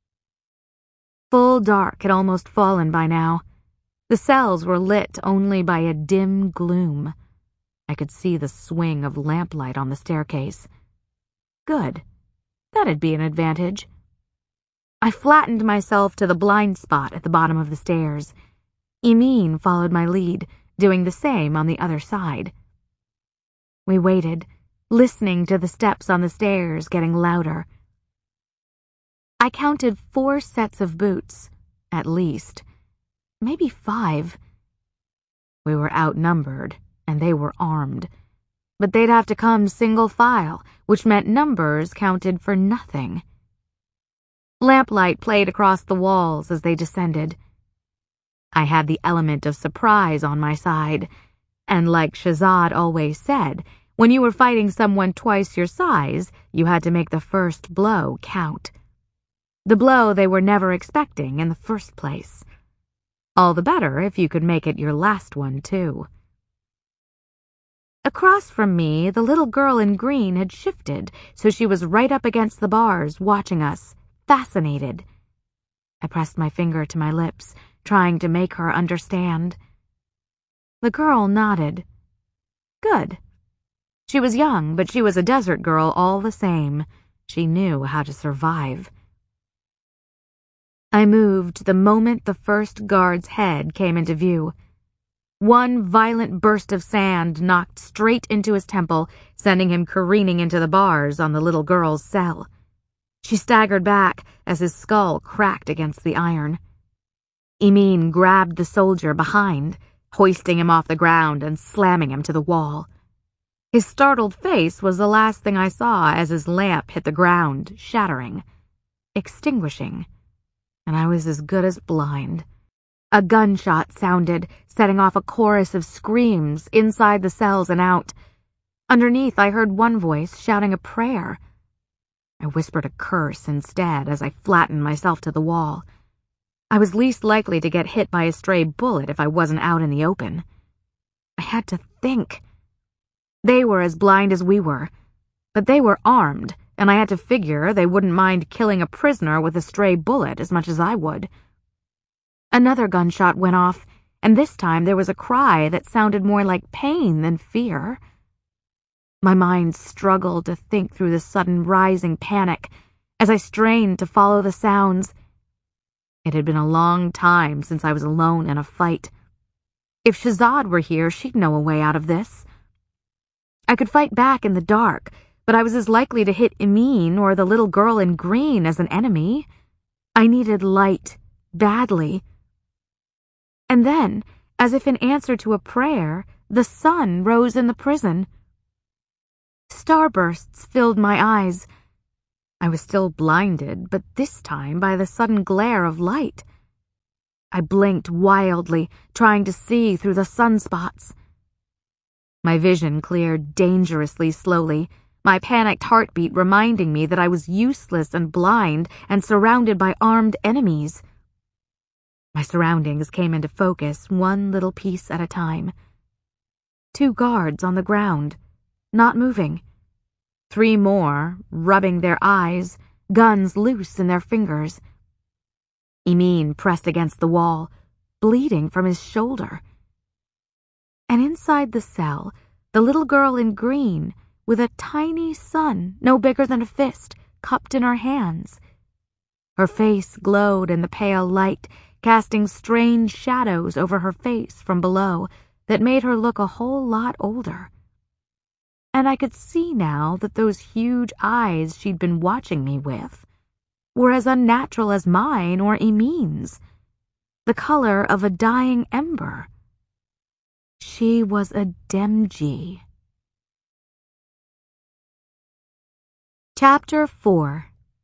Full dark had almost fallen by now. The cells were lit only by a dim gloom. I could see the swing of lamplight on the staircase. Good. That'd be an advantage. I flattened myself to the blind spot at the bottom of the stairs. Emin followed my lead, doing the same on the other side. We waited, listening to the steps on the stairs getting louder. I counted 4 sets of boots, at least. Maybe 5. We were outnumbered, and they were armed. But they'd have to come single file, which meant numbers counted for nothing. Lamplight played across the walls as they descended. I had the element of surprise on my side, and like Shazad always said, when you were fighting someone twice your size, you had to make the first blow count. The blow they were never expecting in the first place. All the better if you could make it your last one, too. Across from me, the little girl in green had shifted, so she was right up against the bars, watching us, fascinated. I pressed my finger to my lips, trying to make her understand. The girl nodded. Good. She was young, but she was a desert girl all the same. She knew how to survive. I moved the moment the first guard's head came into view. One violent burst of sand knocked straight into his temple, sending him careening into the bars on the little girl's cell. She staggered back as his skull cracked against the iron. Emin grabbed the soldier behind, hoisting him off the ground and slamming him to the wall. His startled face was the last thing I saw as his lamp hit the ground, shattering, extinguishing, and I was as good as blind. A gunshot sounded, setting off a chorus of screams inside the cells and out. Underneath, I heard one voice shouting a prayer. I whispered a curse instead as I flattened myself to the wall. I was least likely to get hit by a stray bullet if I wasn't out in the open. I had to think. They were as blind as we were, but they were armed, and I had to figure they wouldn't mind killing a prisoner with a stray bullet as much as I would. Another gunshot went off, and this time there was a cry that sounded more like pain than fear. My mind struggled to think through the sudden rising panic as I strained to follow the sounds. It had been a long time since I was alone in a fight. If Shahzad were here, she'd know a way out of this. I could fight back in the dark, but I was as likely to hit Emin or the little girl in green as an enemy. I needed light, badly. And then, as if in answer to a prayer, the sun rose in the prison. Starbursts filled my eyes. I was still blinded, but this time by the sudden glare of light. I blinked wildly, trying to see through the sunspots. My vision cleared dangerously slowly, my panicked heartbeat reminding me that I was useless and blind and surrounded by armed enemies. My surroundings came into focus one little piece at a time. 2 guards on the ground, not moving. 3 more, rubbing their eyes, guns loose in their fingers. Emin pressed against the wall, bleeding from his shoulder. And inside the cell, the little girl in green, with a tiny sun, no bigger than a fist, cupped in her hands. Her face glowed in the pale light, casting strange shadows over her face from below that made her look a whole lot older. And I could see now that those huge eyes she'd been watching me with were as unnatural as mine or Emin's, the color of a dying ember. She was a Demji. Chapter 4.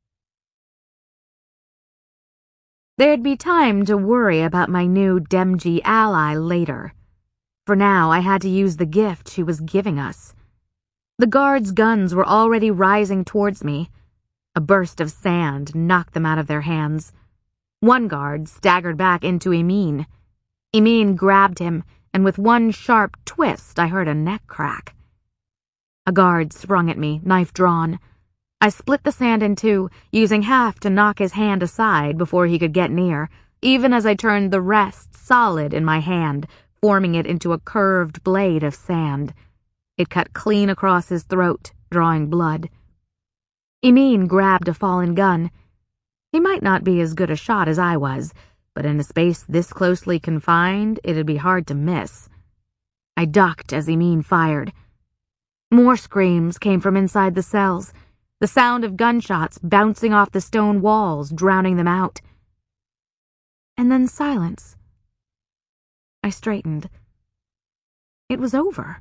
There'd be time to worry about my new Demji ally later. For now, I had to use the gift she was giving us. The guards' guns were already rising towards me. A burst of sand knocked them out of their hands. One guard staggered back into Emin. Emin grabbed him, and with one sharp twist, I heard a neck crack. A guard sprung at me, knife drawn. I split the sand in 2, using half to knock his hand aside before he could get near, even as I turned the rest solid in my hand, forming it into a curved blade of sand. It cut clean across his throat, drawing blood. Emin grabbed a fallen gun. He might not be as good a shot as I was, but in a space this closely confined, it'd be hard to miss. I ducked as Emin fired. More screams came from inside the cells, the sound of gunshots bouncing off the stone walls, drowning them out. And then silence. I straightened. It was over.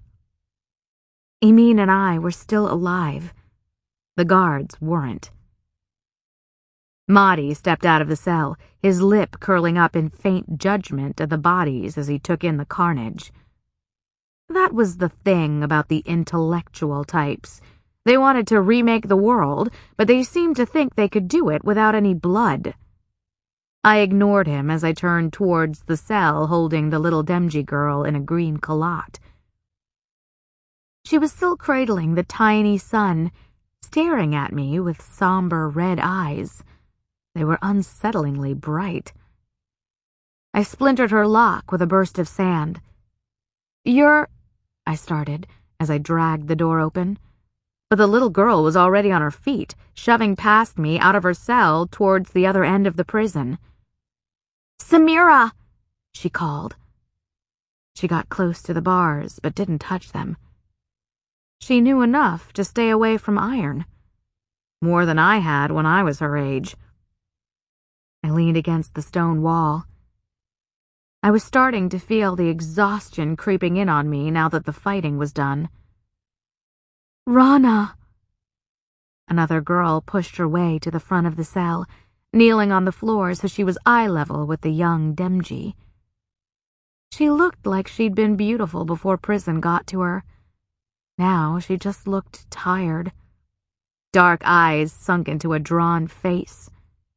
Emin and I were still alive. The guards weren't. Mahdi stepped out of the cell, his lip curling up in faint judgment of the bodies as he took in the carnage. That was the thing about the intellectual types. They wanted to remake the world, but they seemed to think they could do it without any blood. I ignored him as I turned towards the cell holding the little Demji girl in a green calotte. She was still cradling the tiny sun, staring at me with somber red eyes. They were unsettlingly bright. I splintered her lock with a burst of sand. "You're—" I started as I dragged the door open. But the little girl was already on her feet, shoving past me out of her cell towards the other end of the prison. "Samira!" she called. She got close to the bars, but didn't touch them. She knew enough to stay away from iron. More than I had when I was her age. I leaned against the stone wall. I was starting to feel the exhaustion creeping in on me now that the fighting was done. "Rana!" Another girl pushed her way to the front of the cell, kneeling on the floor so she was eye level with the young Demji. She looked like she'd been beautiful before prison got to her. Now she just looked tired. Dark eyes sunk into a drawn face.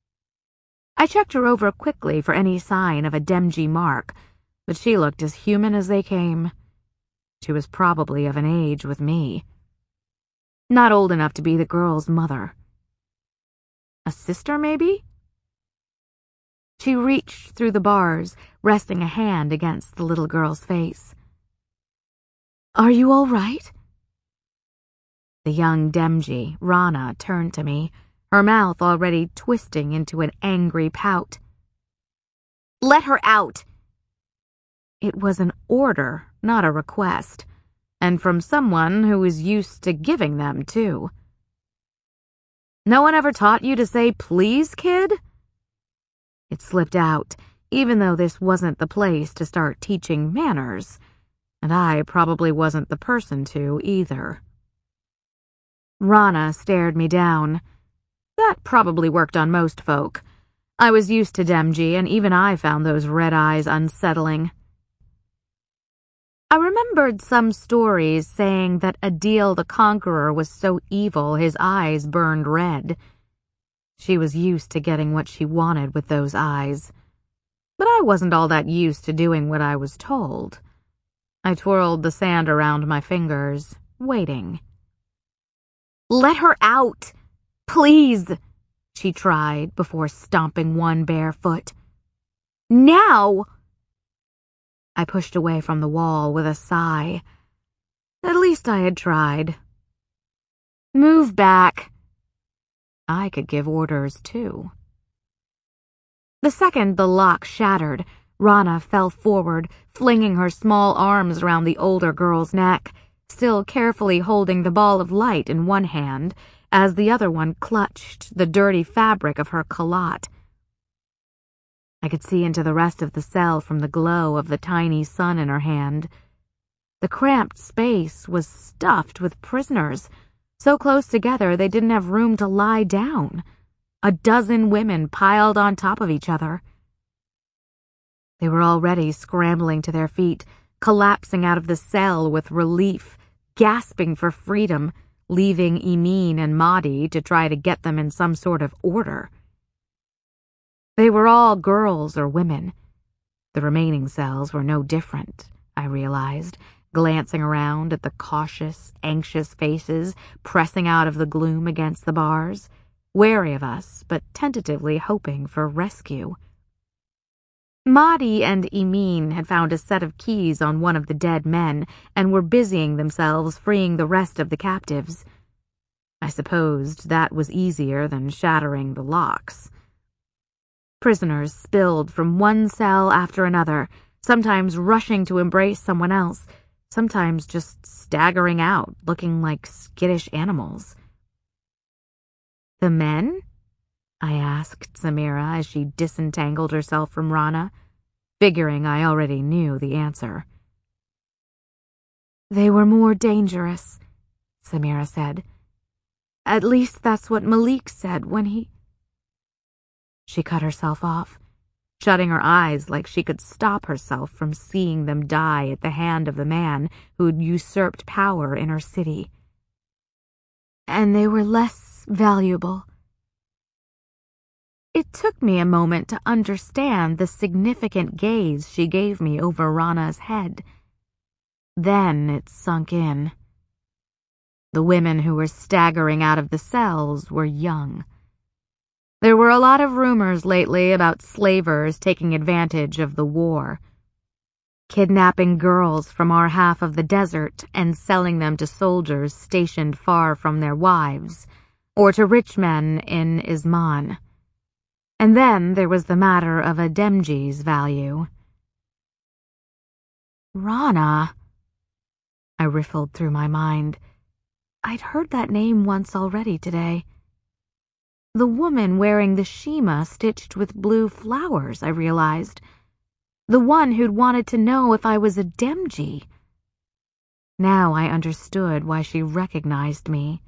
I checked her over quickly for any sign of a Demji mark, but she looked as human as they came. She was probably of an age with me. Not old enough to be the girl's mother. A sister, maybe? She reached through the bars, resting a hand against the little girl's face. "Are you all right?" The young Demji, Rana, turned to me, her mouth already twisting into an angry pout. "Let her out!" It was an order, not a request, and from someone who was used to giving them, too. "No one ever taught you to say please, kid?" It slipped out, even though this wasn't the place to start teaching manners, and I probably wasn't the person to either. Rana stared me down. That probably worked on most folk. I was used to Demji, and even I found those red eyes unsettling. I remembered some stories saying that Adil the Conqueror was so evil his eyes burned red. She was used to getting what she wanted with those eyes. But I wasn't all that used to doing what I was told. I twirled the sand around my fingers, waiting. "Let her out! Please!" she tried before stomping one bare foot. "Now!" I pushed away from the wall with a sigh. At least I had tried. "Move back." I could give orders, too. The second the lock shattered, Rana fell forward, flinging her small arms around the older girl's neck, still carefully holding the ball of light in one hand, as the other one clutched the dirty fabric of her calotte. I could see into the rest of the cell from the glow of the tiny sun in her hand. The cramped space was stuffed with prisoners, so close together they didn't have room to lie down. 12 women piled on top of each other. They were already scrambling to their feet, collapsing out of the cell with relief, gasping for freedom, leaving Emin and Mahdi to try to get them in some sort of order. They were all girls or women. The remaining cells were no different, I realized, glancing around at the cautious, anxious faces pressing out of the gloom against the bars, wary of us, but tentatively hoping for rescue. Mahdi and Emin had found a set of keys on one of the dead men and were busying themselves freeing the rest of the captives. I supposed that was easier than shattering the locks. Prisoners spilled from one cell after another, sometimes rushing to embrace someone else, sometimes just staggering out, looking like skittish animals. "The men?" I asked Samira as she disentangled herself from Rana, figuring I already knew the answer. "They were more dangerous," Samira said. "At least that's what Malik said when he—" She cut herself off, shutting her eyes like she could stop herself from seeing them die at the hand of the man who'd usurped power in her city. "And they were less valuable." It took me a moment to understand the significant gaze she gave me over Rana's head. Then it sunk in. The women who were staggering out of the cells were young. There were a lot of rumors lately about slavers taking advantage of the war, kidnapping girls from our half of the desert and selling them to soldiers stationed far from their wives, or to rich men in Isman. And then there was the matter of a Demji's value. Rana, I riffled through my mind. I'd heard that name once already today. The woman wearing the shima stitched with blue flowers, I realized. The one who'd wanted to know if I was a Demji. Now I understood why she recognized me.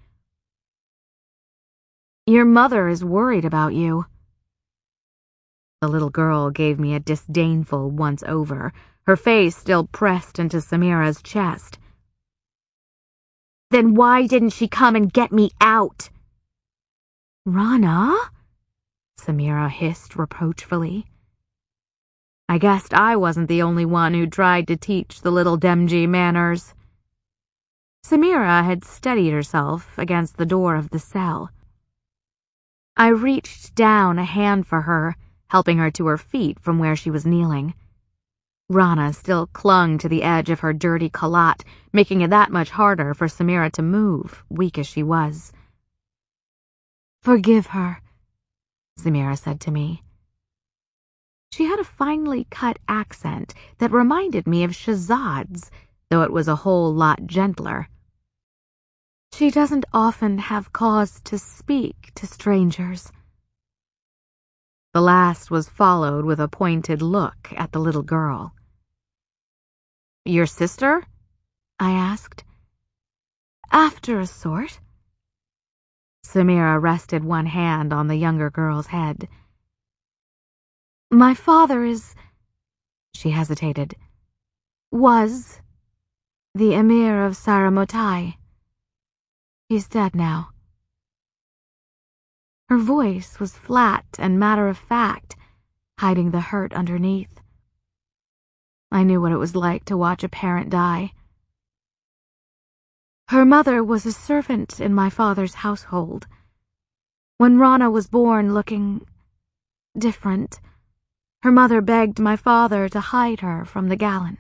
"Your mother is worried about you." The little girl gave me a disdainful once-over, her face still pressed into Samira's chest. "Then why didn't she come and get me out?" "Rana?" Samira hissed reproachfully. I guessed I wasn't the only one who tried to teach the little Demji manners. Samira had steadied herself against the door of the cell. I reached down a hand for her, helping her to her feet from where she was kneeling. Rana still clung to the edge of her dirty khalat, making it that much harder for Samira to move, weak as she was. "Forgive her," Samira said to me. She had a finely cut accent that reminded me of Shahzad's, though it was a whole lot gentler. "She doesn't often have cause to speak to strangers." The last was followed with a pointed look at the little girl. "Your sister?" I asked. "After a sort." Samira rested one hand on the younger girl's head. "My father is," she hesitated, "was the Emir of Saramotai. He's dead now." Her voice was flat and matter-of-fact, hiding the hurt underneath. I knew what it was like to watch a parent die. "Her mother was a servant in my father's household. When Rana was born looking different, her mother begged my father to hide her from the Galan."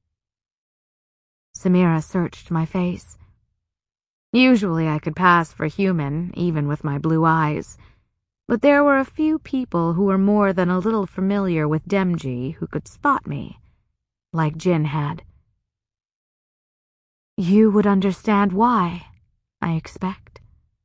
Samira searched my face. Usually I could pass for human, even with my blue eyes, but there were a few people who were more than a little familiar with Demji who could spot me, like Jin had. "You would understand why, I expect."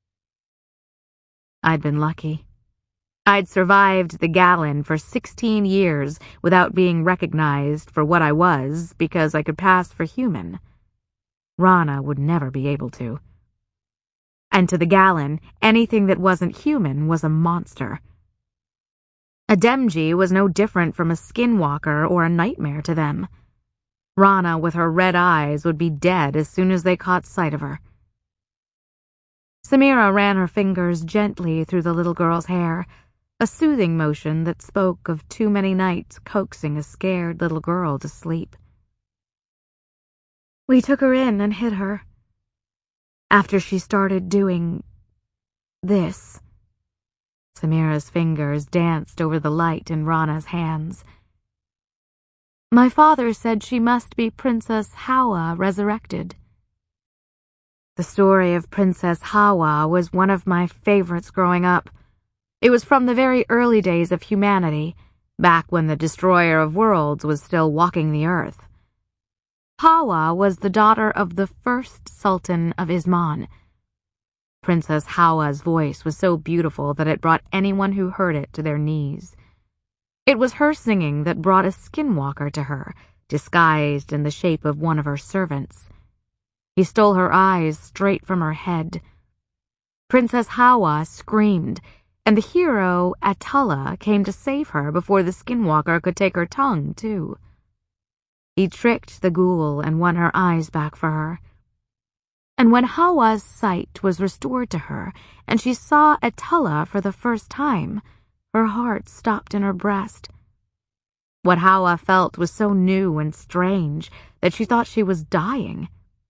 I'd been lucky. I'd survived the Galan for 16 years without being recognized for what I was because I could pass for human. Rana would never be able to. And to the Galan, anything that wasn't human was a monster. A Demji was no different from a skinwalker or a nightmare to them. Rana, with her red eyes, would be dead as soon as they caught sight of her. Samira ran her fingers gently through the little girl's hair, a soothing motion that spoke of too many nights coaxing a scared little girl to sleep. "We took her in and hid her. After she started doing this." Samira's fingers danced over the light in Rana's hands. "My father said she must be Princess Hawa resurrected." The story of Princess Hawa was one of my favorites growing up. It was from the very early days of humanity, back when the Destroyer of Worlds was still walking the earth. Hawa was the daughter of the first Sultan of Isman. Princess Hawa's voice was so beautiful that it brought anyone who heard it to their knees. It was her singing that brought a skinwalker to her, disguised in the shape of one of her servants. He stole her eyes straight from her head. Princess Hawa screamed, and the hero, Atullah, came to save her before the skinwalker could take her tongue, too. He tricked the ghoul and won her eyes back for her. And when Hawa's sight was restored to her, and she saw Atullah for the first time, her heart stopped in her breast. What Hawa felt was so new and strange that she thought she was dying.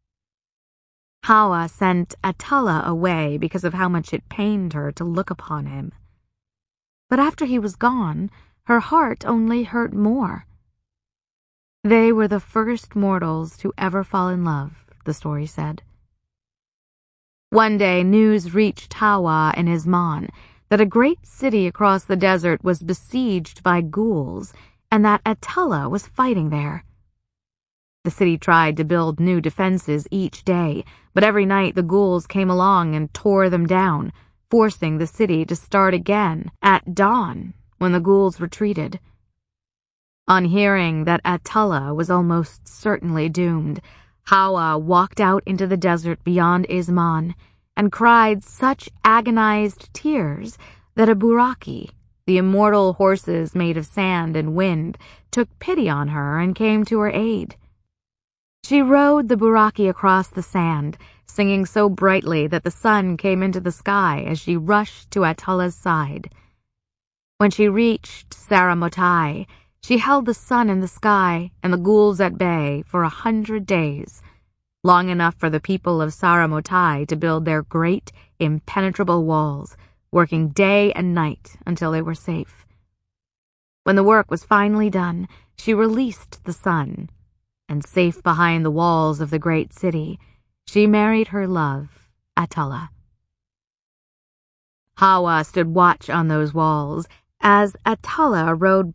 Hawa sent Atullah away because of how much it pained her to look upon him. But after he was gone, her heart only hurt more. They were the first mortals to ever fall in love, the story said. One day, news reached Hawa in Isman that a great city across the desert was besieged by ghouls and that Atullah was fighting there. The city tried to build new defenses each day, but every night the ghouls came along and tore them down, forcing the city to start again at dawn when the ghouls retreated. On hearing that Atullah was almost certainly doomed, Hawa walked out into the desert beyond Isman and cried such agonized tears that a buraki, the immortal horses made of sand and wind, took pity on her and came to her aid. She rode the buraki across the sand, singing so brightly that the sun came into the sky as she rushed to Atullah's side. When she reached Saramotai, she held the sun in the sky and the ghouls at bay for 100 days, long enough for the people of Saramotai to build their great, impenetrable walls, working day and night until they were safe. When the work was finally done, she released the sun, and safe behind the walls of the great city, she married her love, Atala. Hawa stood watch on those walls as Atala rode